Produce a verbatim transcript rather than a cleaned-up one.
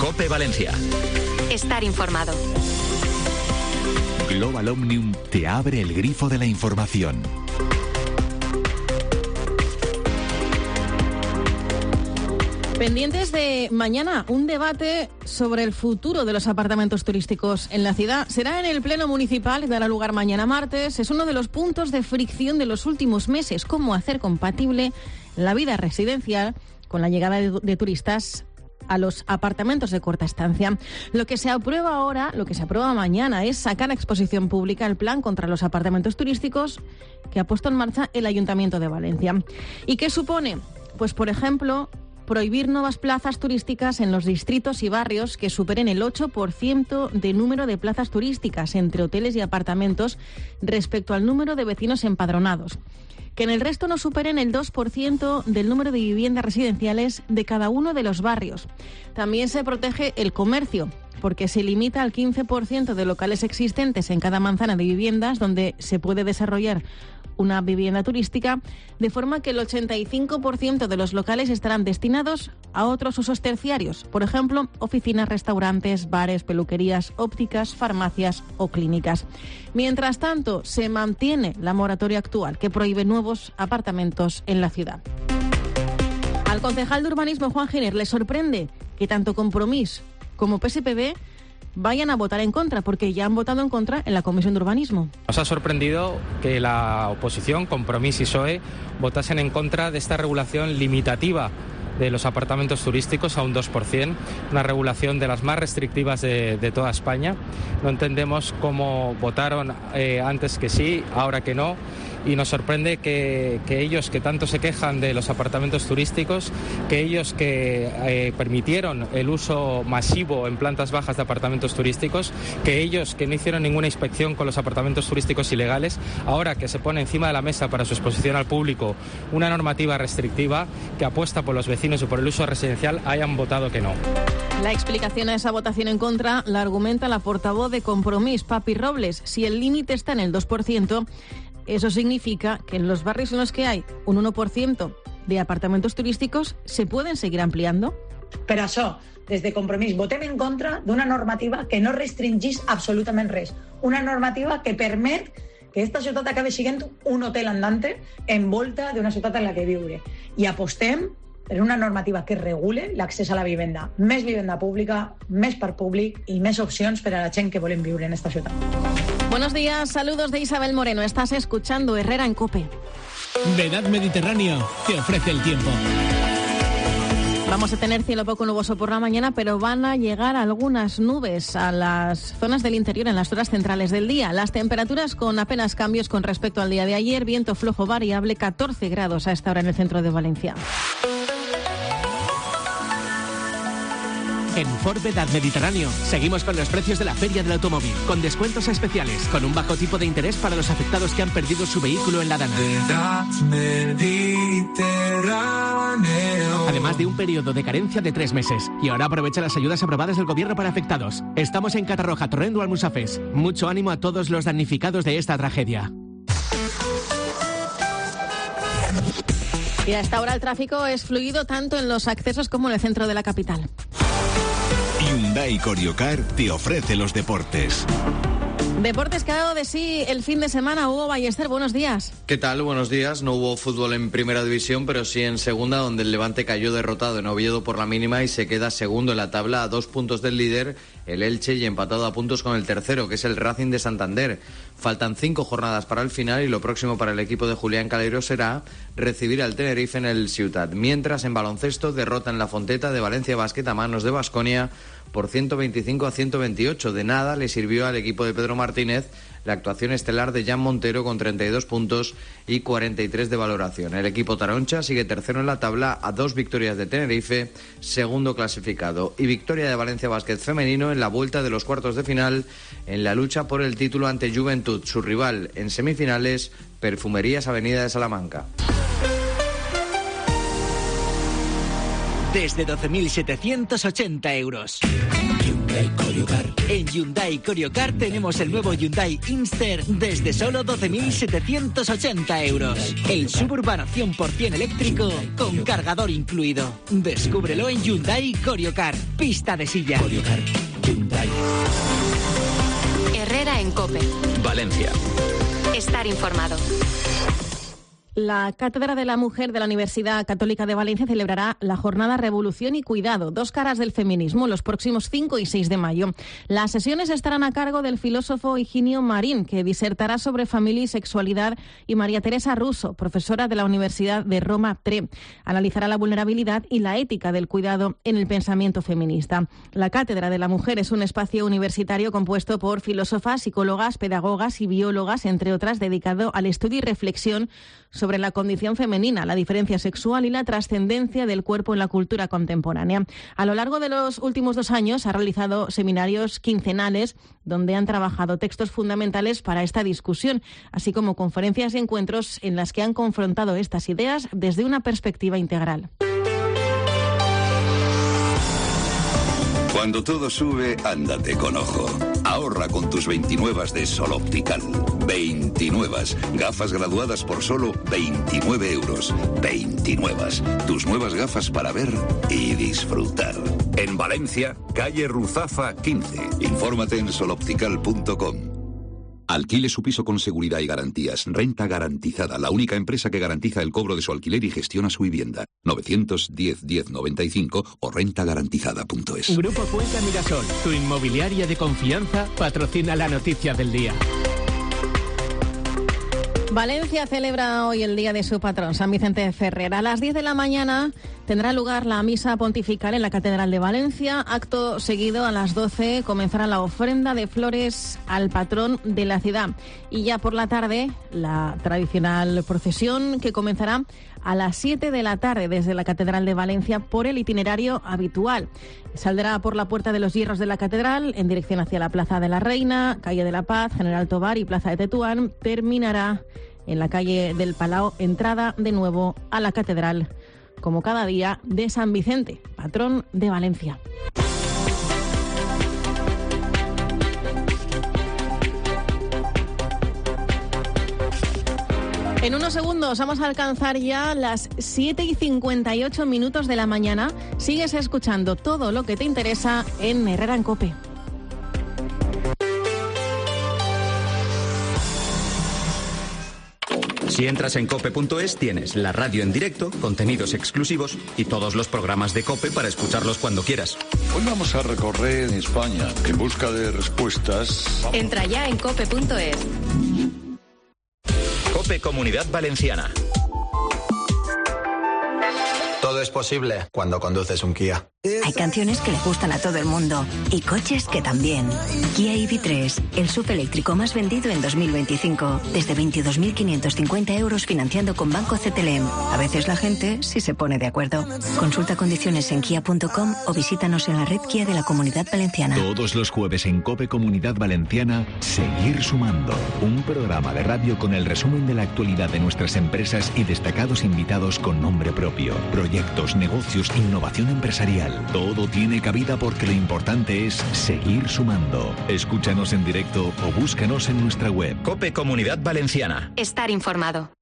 COPE Valencia. Estar informado. Global Omnium te abre el grifo de la información. Pendientes de mañana, un debate sobre el futuro de los apartamentos turísticos en la ciudad. Será en el Pleno Municipal y dará lugar mañana martes. Es uno de los puntos de fricción de los últimos meses. Cómo hacer compatible la vida residencial con la llegada de, de turistas a los apartamentos de corta estancia. Lo que se aprueba ahora, lo que se aprueba mañana, es sacar a exposición pública el plan contra los apartamentos turísticos que ha puesto en marcha el Ayuntamiento de Valencia. ¿Y qué supone? Pues, por ejemplo, prohibir nuevas plazas turísticas en los distritos y barrios que superen el ocho por ciento de número de plazas turísticas entre hoteles y apartamentos respecto al número de vecinos empadronados. Que en el resto no superen el dos por ciento del número de viviendas residenciales de cada uno de los barrios. También se protege el comercio, porque se limita al quince por ciento de locales existentes en cada manzana de viviendas donde se puede desarrollar una vivienda turística, de forma que el ochenta y cinco por ciento de los locales estarán destinados a otros usos terciarios, por ejemplo, oficinas, restaurantes, bares, peluquerías, ópticas, farmacias o clínicas. Mientras tanto, se mantiene la moratoria actual que prohíbe nuevos apartamentos en la ciudad. Al concejal de urbanismo, Juan Giner, le sorprende que tanto Compromís como P S P B vayan a votar en contra, porque ya han votado en contra en la Comisión de Urbanismo. Nos ha sorprendido que la oposición, Compromís y P S O E, votasen en contra de esta regulación limitativa de los apartamentos turísticos a un dos por ciento, una regulación de las más restrictivas de, de toda España. No entendemos cómo votaron eh, antes que sí, ahora que no. Y nos sorprende que, que ellos que tanto se quejan de los apartamentos turísticos, que ellos que eh, permitieron el uso masivo en plantas bajas de apartamentos turísticos, que ellos que no hicieron ninguna inspección con los apartamentos turísticos ilegales, ahora que se pone encima de la mesa para su exposición al público una normativa restrictiva que apuesta por los vecinos y por el uso residencial, hayan votado que no. La explicación a esa votación en contra la argumenta la portavoz de Compromís, Papi Robles. Si el límite está en el dos por ciento, eso significa que en los barrios en los que hay un uno por ciento de apartamentos turísticos se pueden seguir ampliando. Per això, des de Compromís, votem en contra d'una normativa que no restringís absolutament res. Una normativa que permet que esta ciutat acabi sent un hotel andante envolta d'una ciutat en la que viure. I apostem per una normativa que regule l'accés a la vivenda. Més vivenda pública, més parc públic i més opcions per a la gent que volen viure en esta ciutat. Buenos días, saludos de Isabel Moreno. Estás escuchando Herrera en COPE. Vedad Mediterráneo te ofrece el tiempo. Vamos a tener cielo poco nuboso por la mañana, pero van a llegar algunas nubes a las zonas del interior en las horas centrales del día. Las temperaturas con apenas cambios con respecto al día de ayer. Viento flojo variable, catorce grados a esta hora en el centro de Valencia. En Ford Vedad Mediterráneo seguimos con los precios de la Feria del Automóvil, con descuentos especiales, con un bajo tipo de interés para los afectados que han perdido su vehículo en la Dana. Además de un periodo de carencia de tres meses. Y ahora aprovecha las ayudas aprobadas del Gobierno para afectados. Estamos en Catarroja, Torrent o Almusafes. Mucho ánimo a todos los damnificados de esta tragedia. Y a esta hora el tráfico es fluido tanto en los accesos como en el centro de la capital. Hyundai Coriocar te ofrece los deportes. Deportes que ha dado de sí el fin de semana. Hugo Ballester, buenos días. ¿Qué tal? Buenos días. No hubo fútbol en primera división, pero sí en segunda, donde el Levante cayó derrotado en Oviedo por la mínima y se queda segundo en la tabla a dos puntos del líder, el Elche, y empatado a puntos con el tercero, que es el Racing de Santander. Faltan cinco jornadas para el final y lo próximo para el equipo de Julián Calero será recibir al Tenerife en el Ciutat. Mientras, en baloncesto, derrota en la Fonteta de Valencia Basket a manos de Baskonia por ciento veinticinco a ciento veintiocho. De nada le sirvió al equipo de Pedro Martínez la actuación estelar de Jan Montero con treinta y dos puntos y cuarenta y tres de valoración. El equipo taroncha sigue tercero en la tabla a dos victorias de Tenerife, segundo clasificado, y victoria de Valencia Basket femenino en la vuelta de los cuartos de final en la lucha por el título ante Juventud. Su rival en semifinales, Perfumerías Avenida de Salamanca. desde doce mil setecientos ochenta euros. Hyundai Corio-Car. En Hyundai Corio-Car tenemos el nuevo Hyundai Inster desde solo doce mil setecientos ochenta euros. El Suburban cien por ciento eléctrico con cargador incluido. Descúbrelo en Hyundai Corio-Car. Pista de silla. Corio-Car. Hyundai. Herrera en COPE. Valencia. Estar informado. La Cátedra de la Mujer de la Universidad Católica de Valencia celebrará la jornada Revolución y Cuidado, dos caras del feminismo, los próximos cinco y seis de mayo. Las sesiones estarán a cargo del filósofo Higinio Marín, que disertará sobre familia y sexualidad, y María Teresa Russo, profesora de la Universidad de Roma tres. Analizará la vulnerabilidad y la ética del cuidado en el pensamiento feminista. La Cátedra de la Mujer es un espacio universitario compuesto por filósofas, psicólogas, pedagogas y biólogas, entre otras, dedicado al estudio y reflexión sobre la condición femenina, la diferencia sexual y la trascendencia del cuerpo en la cultura contemporánea. A lo largo de los últimos dos años ha realizado seminarios quincenales donde han trabajado textos fundamentales para esta discusión, así como conferencias y encuentros en las que han confrontado estas ideas desde una perspectiva integral. Cuando todo sube, ándate con ojo. Ahorra con tus veintinuevas de Sol Optical. veintinuevas. Gafas graduadas por solo veintinueve euros. veintinuevas. Tus nuevas gafas para ver y disfrutar. En Valencia, calle Ruzafa quince. Infórmate en soloptical punto com. Alquile su piso con seguridad y garantías. Renta Garantizada, la única empresa que garantiza el cobro de su alquiler y gestiona su vivienda. novecientos diez diez noventa y cinco o renta garantizada punto es. Grupo Cuenca Mirasol, tu inmobiliaria de confianza, patrocina la noticia del día. Valencia celebra hoy el día de su patrón, San Vicente de Ferrer. A las diez de la mañana tendrá lugar la misa pontifical en la Catedral de Valencia. Acto seguido, a las doce, comenzará la ofrenda de flores al patrón de la ciudad. Y ya por la tarde, la tradicional procesión que comenzará a las siete de la tarde desde la Catedral de Valencia por el itinerario habitual. Saldrá por la Puerta de los Hierros de la Catedral en dirección hacia la Plaza de la Reina, Calle de la Paz, General Tobar y Plaza de Tetuán. Terminará en la calle del Palau, entrada de nuevo a la Catedral, como cada día, de San Vicente, patrón de Valencia. En unos segundos vamos a alcanzar ya las siete y cincuenta y ocho minutos de la mañana. Sigues escuchando todo lo que te interesa en Herrera en COPE. Si entras en cope punto es, tienes la radio en directo, contenidos exclusivos y todos los programas de COPE para escucharlos cuando quieras. Hoy vamos a recorrer España en busca de respuestas. Entra ya en cope punto es. COPE Comunidad Valenciana. Todo es posible cuando conduces un Kia. Hay canciones que le gustan a todo el mundo y coches que también. Kia E V tres, el S U V eléctrico más vendido en dos mil veinticinco. Desde veintidós mil quinientos cincuenta euros financiando con Banco C T L M. A veces la gente sí se pone de acuerdo. Consulta condiciones en kia punto com o visítanos en la red Kia de la Comunidad Valenciana. Todos los jueves en COPE Comunidad Valenciana, Seguir Sumando. Un programa de radio con el resumen de la actualidad de nuestras empresas y destacados invitados con nombre propio. Proyectos, negocios, innovación empresarial. Todo tiene cabida porque lo importante es seguir sumando. Escúchanos en directo o búscanos en nuestra web. COPE Comunidad Valenciana. Estar informado.